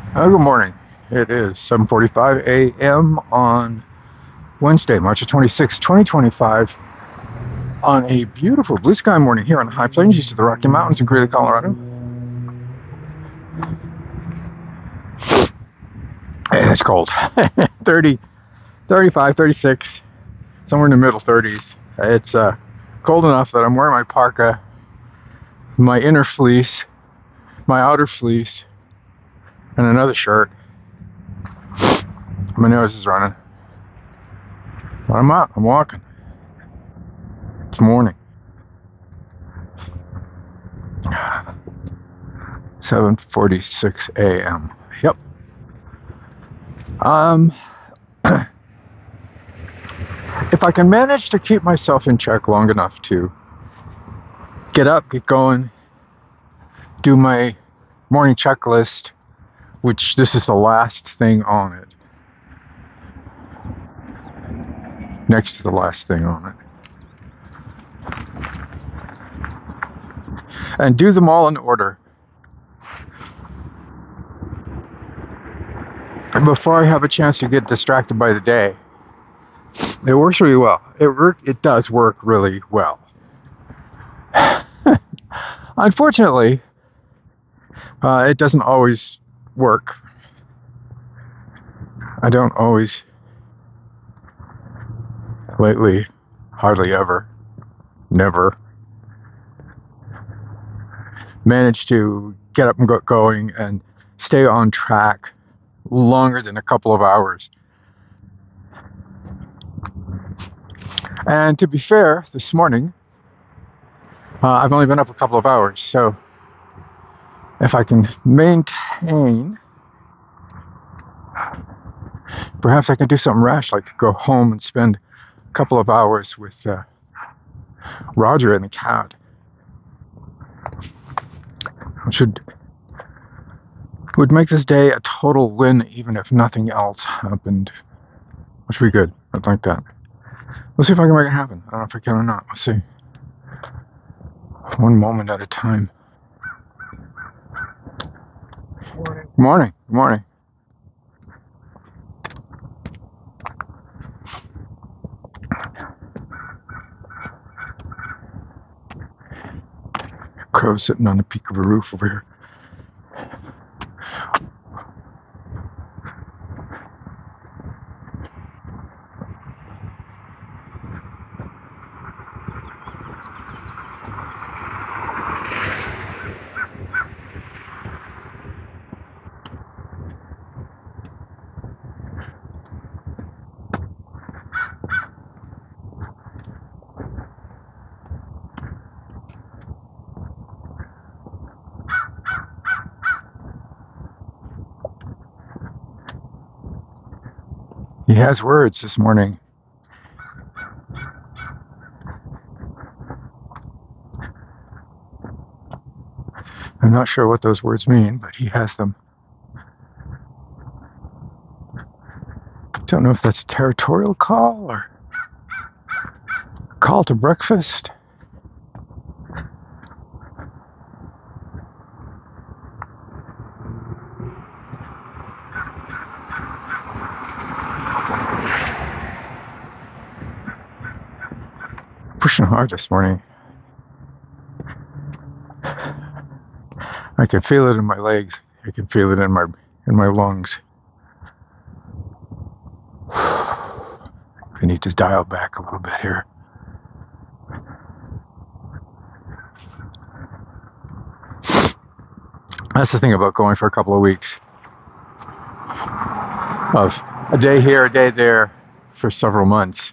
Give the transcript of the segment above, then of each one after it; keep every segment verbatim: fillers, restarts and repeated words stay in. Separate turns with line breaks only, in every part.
Uh, good morning. It is seven forty-five a m on Wednesday, March twenty-sixth, twenty twenty-five, on a beautiful blue sky morning here on the High Plains east of the Rocky Mountains in Greeley, Colorado. And it's cold. thirty, thirty-five, thirty-six, somewhere in the middle thirties. It's uh, cold enough that I'm wearing my parka, my inner fleece, my outer fleece, and another shirt. My nose is running. But I'm out. I'm walking. It's morning. seven forty-six a m Yep. Um, if I can manage to keep myself in check long enough to get up, get going, do my morning checklist, which this is the last thing on it. Next to the last thing on it. And do them all in order. Before I have a chance to get distracted by the day. It works really well. It work, it does work really well. Unfortunately, uh, it doesn't always work. I don't always, lately, hardly ever, never, manage to get up and get going and stay on track longer than a couple of hours. And to be fair, this morning, uh, I've only been up a couple of hours, so if I can maintain, perhaps I can do something rash, like go home and spend a couple of hours with uh, Roger and the cat, which would would make this day a total win, even if nothing else happened, which would be good. I'd like that. We'll see if I can make it happen. I don't know if I can or not. We'll see. One moment at a time. Morning. Good morning. Good morning. Crow sitting on the peak of a roof over here. He has words this morning. I'm not sure what those words mean, but he has them. Don't know if that's a territorial call or a call to breakfast. Pushing hard this morning. I can feel it in my legs. I can feel it in my in my lungs. I need to dial back a little bit here. That's the thing about going for a couple of weeks. Of a day here, a day there for several months.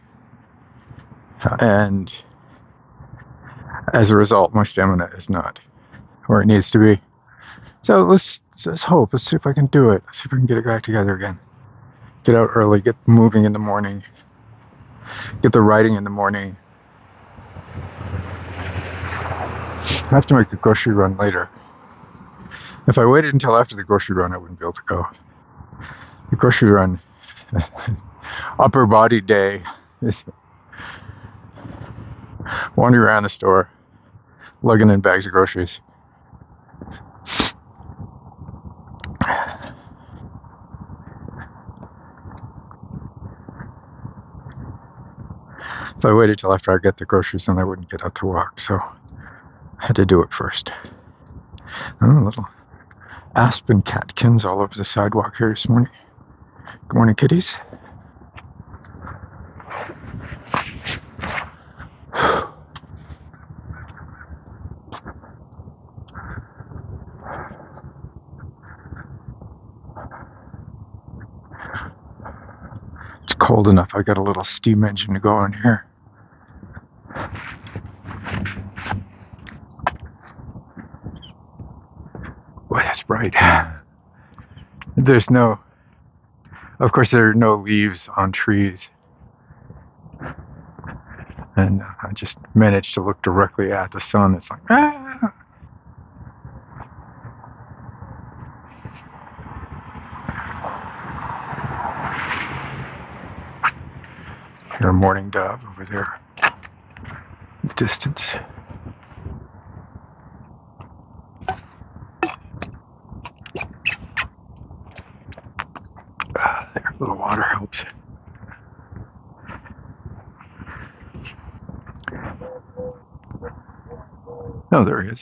And as a result, my stamina is not where it needs to be. So let's, let's hope. Let's see if I can do it. Let's see if we can get it back together again. Get out early, get moving in the morning, get the writing in the morning. I have to make the grocery run later. If I waited until after the grocery run, I wouldn't be able to go. The grocery run, upper body day, is wandering around the store, lugging in bags of groceries. I waited till after I get the groceries, then I wouldn't get out to walk, so I had to do it first. Oh, little aspen catkins all over the sidewalk here this morning. Good morning, kitties. It's cold enough. I got a little steam engine to go in here. Boy, that's bright. There's no, of course, there are no leaves on trees. And I just managed to look directly at the sun. It's like, ah! Hear a mourning dove over there in the distance. Ah, there, a little water helps. Oh, there he is.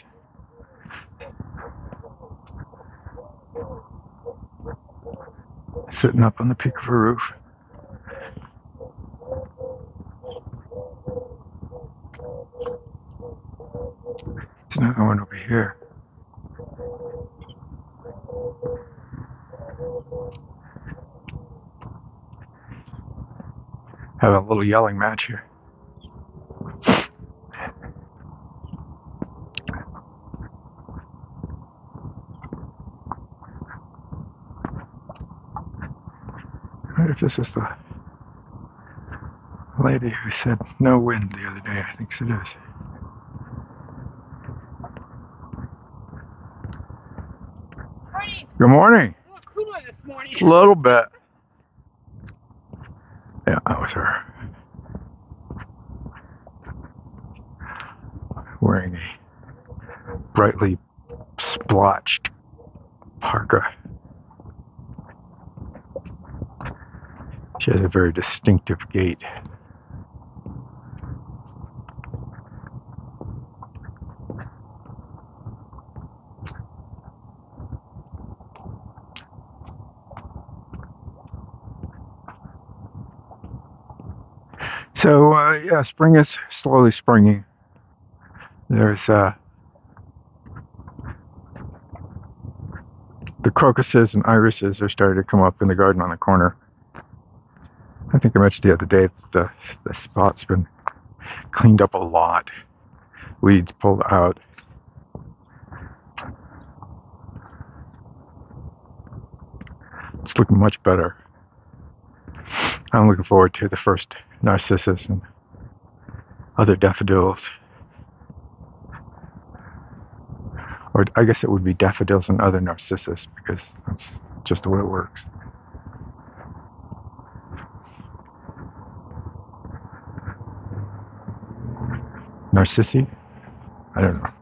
Sitting up on the peak of a roof. There's another one over here. Have a little yelling match here. I wonder if this was the lady who said no wind the other day. I think it is.
Morning.
Good morning.
A little cooler this morning.
A little bit. Yeah, that was her. Wearing a brightly splotched parka. She has a very distinctive gait. So, uh, yeah, spring is slowly springing. There's uh, the crocuses and irises are starting to come up in the garden on the corner. I think I mentioned the other day that the, the spot's been cleaned up a lot. Weeds pulled out. It's looking much better. I'm looking forward to the first narcissus and other daffodils. Or I guess it would be daffodils and other narcissus, because that's just the way it works. Narcissi? I don't know.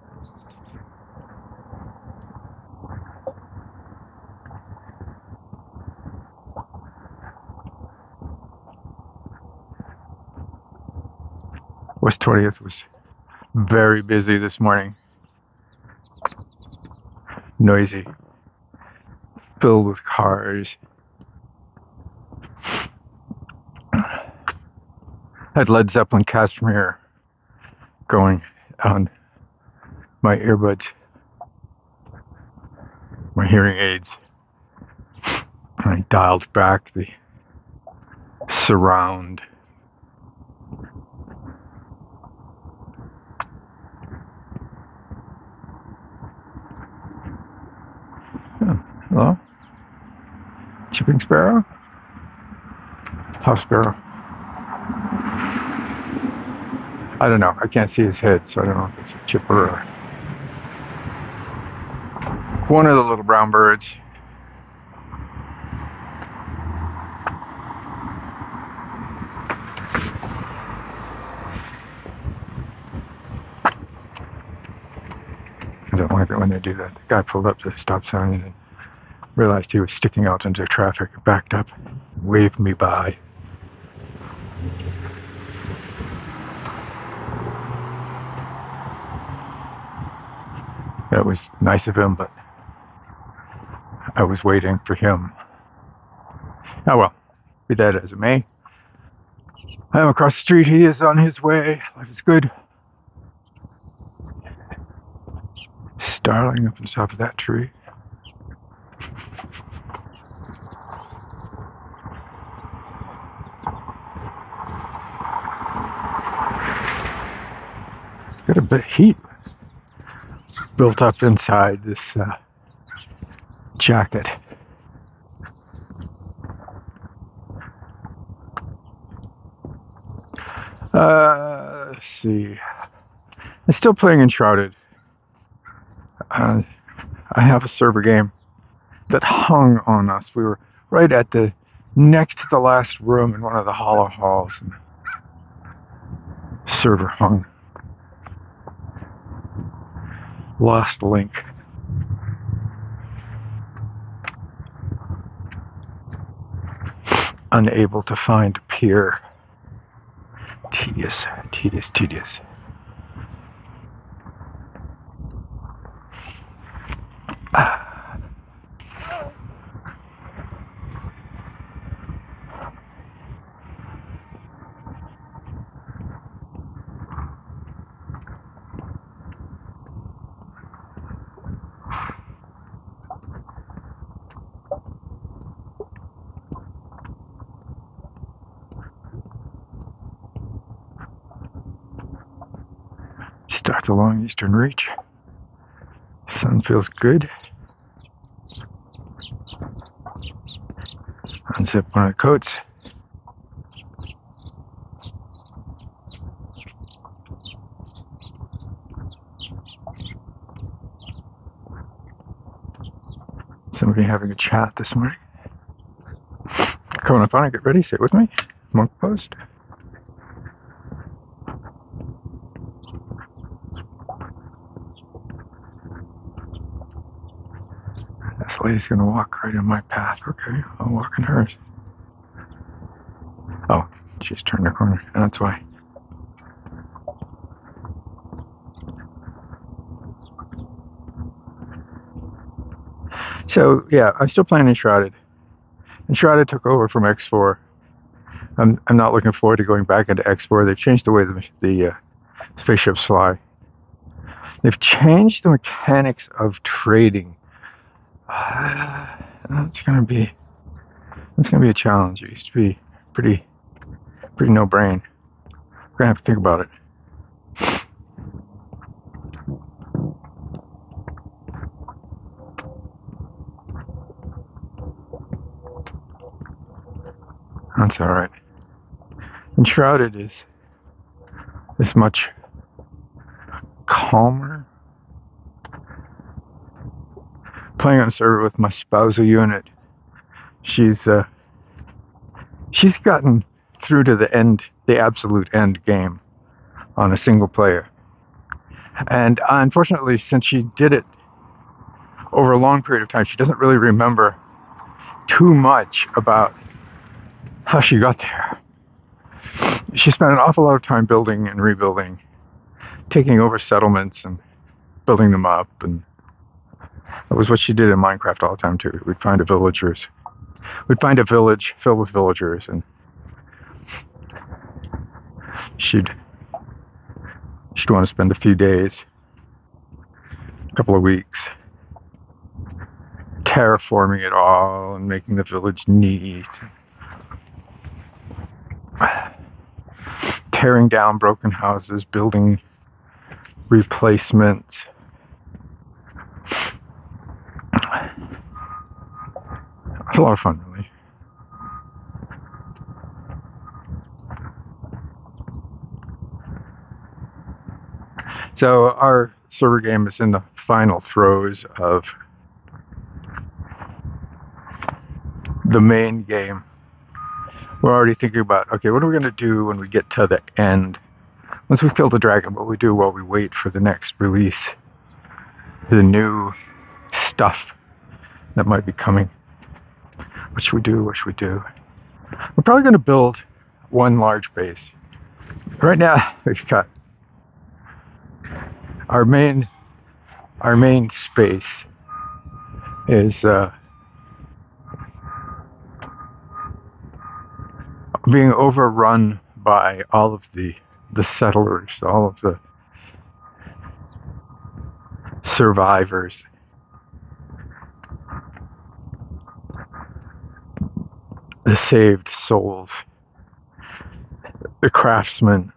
West twentieth was very busy this morning. Noisy. Filled with cars. Had Led Zeppelin Casimir going on my earbuds, my hearing aids. I dialed back the surround. Oh, hello? Chipping sparrow? House sparrow. I don't know. I can't see his head, so I don't know if it's a chipper or one of the little brown birds. I don't like it when they do that. The guy pulled up to the stop sign and realized he was sticking out into traffic, backed up, waved me by. That was nice of him, but I was waiting for him. Oh well, be that as it may. I am across the street. He is on his way. Life is good. Starling up on top of that tree. Got a bit of heat built up inside this uh, jacket. Uh, let's see. I'm still playing Enshrouded. Uh, I have a server game that hung on us. We were right at the next to the last room in one of the hollow halls, and server hung. Lost link. Unable to find peer. Tedious, tedious, tedious. Ah. Start the long eastern reach. Sun feels good. Unzip one of the coats. Somebody having a chat this morning. Coming up on it, get ready, sit with me. Monk post. This lady's gonna walk right in my path. Okay, I'll walk in hers. Oh, she's turned the corner. That's why. So yeah, I'm still playing Enshrouded. Enshrouded took over from X four. I'm I'm not looking forward to going back into X four. They've changed the way the the uh, spaceships fly. They've changed the mechanics of trading. Uh, that's gonna be that's gonna be a challenge. It used to be pretty pretty no brain. We're gonna have to think about it. That's all right. Enshrouded is is much calmer. Playing on a server with my spousal unit. She's uh, she's gotten through to the end, the absolute end game on a single player. And unfortunately, since she did it over a long period of time, she doesn't really remember too much about how she got there. She spent an awful lot of time building and rebuilding, taking over settlements and building them up, and that was what she did in Minecraft all the time too. We'd find a villagers. We'd find a village filled with villagers, and she'd she'd want to spend a few days, a couple of weeks, terraforming it all and making the village neat, tearing down broken houses, building replacements. It's a lot of fun, really. So our server game is in the final throes of the main game. We're already thinking about, okay, what are we going to do when we get to the end? Once we've killed the dragon, what we do while we wait for the next release? The new stuff that might be coming. What should we do? What should we do? We're probably going to build one large base. Right now, we've got our main our main space is uh, being overrun by all of the the settlers, all of the survivors, the saved souls, the craftsmen.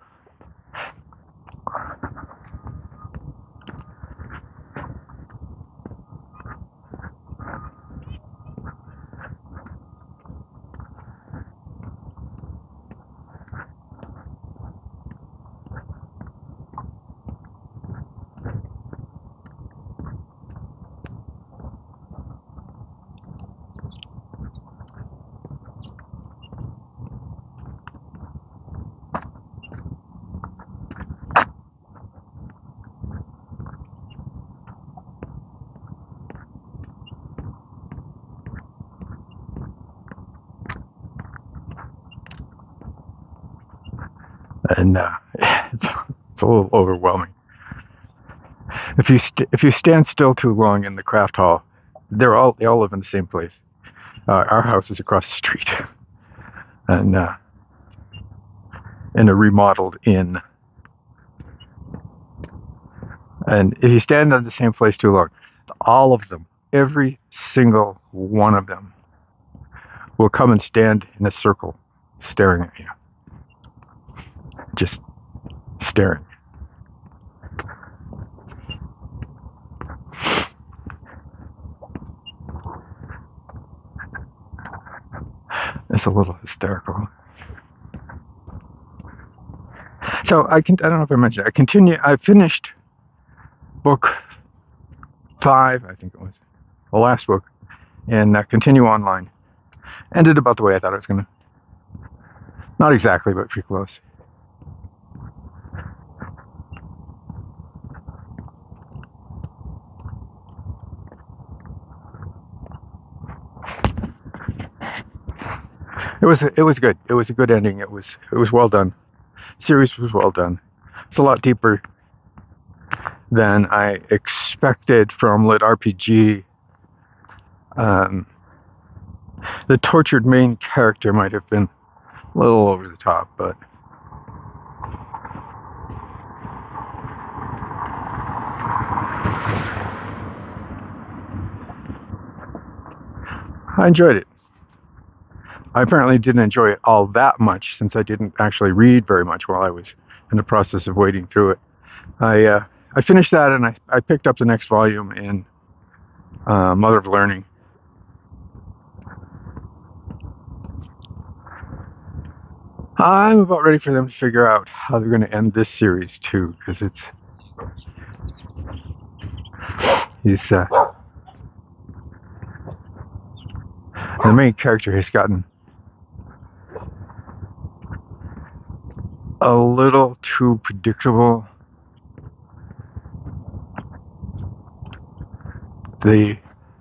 And uh, it's, it's a little overwhelming. If you st- if you stand still too long in the craft hall, they're all they all live in the same place. Uh, our house is across the street, and uh, in a remodeled inn. And if you stand in the same place too long, all of them, every single one of them, will come and stand in a circle, staring at you, just staring. It's a little hysterical. So I can I don't know if I mentioned it. I continue. I finished book five, I think it was, the last book, and uh, Continue Online. Ended about the way I thought it was gonna. Not exactly, but pretty close. It was it was good. It was a good ending. It was it was well done. Series was well done. It's a lot deeper than I expected from Lit R P G. Um, the tortured main character might have been a little over the top, but I enjoyed it. I apparently didn't enjoy it all that much since I didn't actually read very much while I was in the process of wading through it. I uh, I finished that and I, I picked up the next volume in uh, Mother of Learning. I'm about ready for them to figure out how they're going to end this series too, because it's he's uh, the main character has gotten a little too predictable. The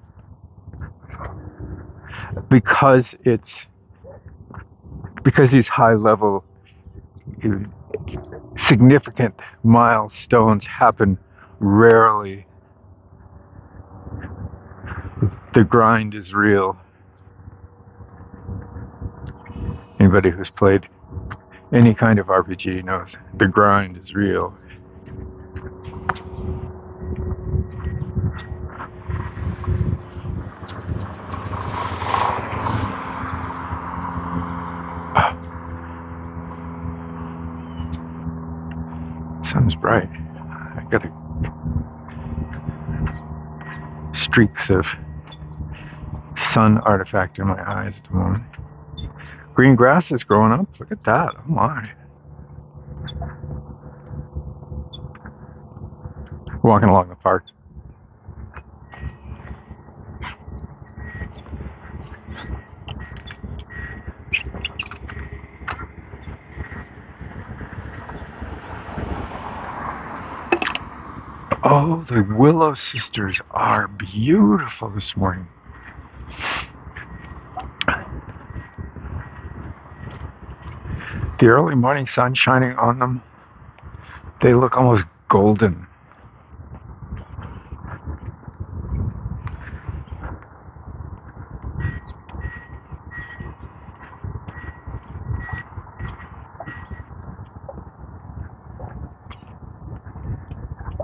because it's because these high level significant milestones happen rarely. The grind is real. Anybody who's played any kind of R P G knows the grind is real. Sun's bright. I got a streaks of sun artifact in my eyes at the moment. Green grass is growing up. Look at that. Oh my. Walking along the park. Oh, the Willow Sisters are beautiful this morning. The early morning sun shining on them, they look almost golden.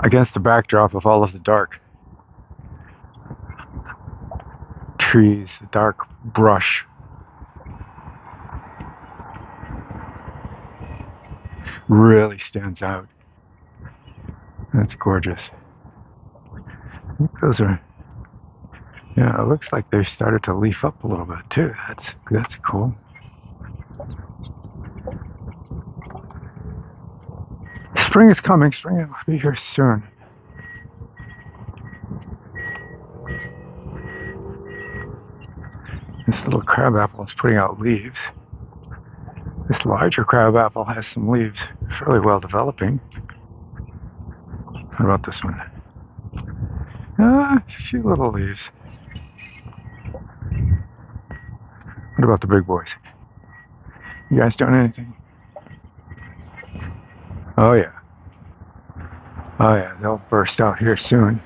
against the backdrop of all of the dark trees, the dark brush. Really stands out. That's gorgeous. I think those are, yeah, it looks like they've started to leaf up a little bit too. That's that's cool. Spring is coming. Spring will be here soon. This little crabapple is putting out leaves. This larger crabapple has some leaves, fairly well developing. What about this one? Ah, a few little leaves. What about the big boys? You guys doing anything? Oh yeah. Oh yeah, they'll burst out here soon.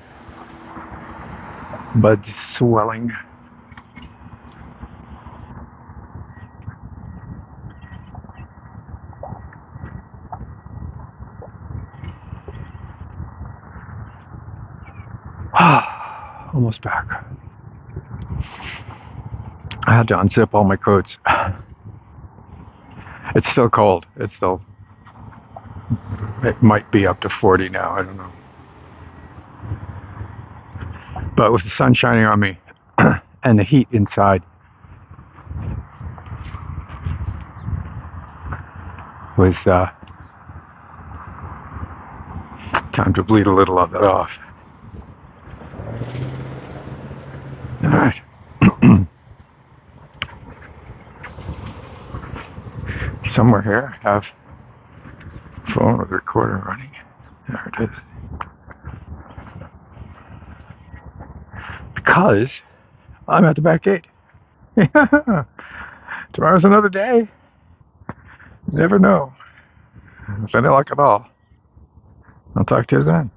Buds swelling. Almost back. I had to unzip all my coats. It's still cold. It's still, it might be up to forty now. I don't know. But with the sun shining on me and the heat inside, was uh, time to bleed a little of it off. All right. Somewhere here I have phone with recorder running. There it is. Because I'm at the back gate. Yeah. Tomorrow's another day. You never know. If any luck at all. I'll talk to you then.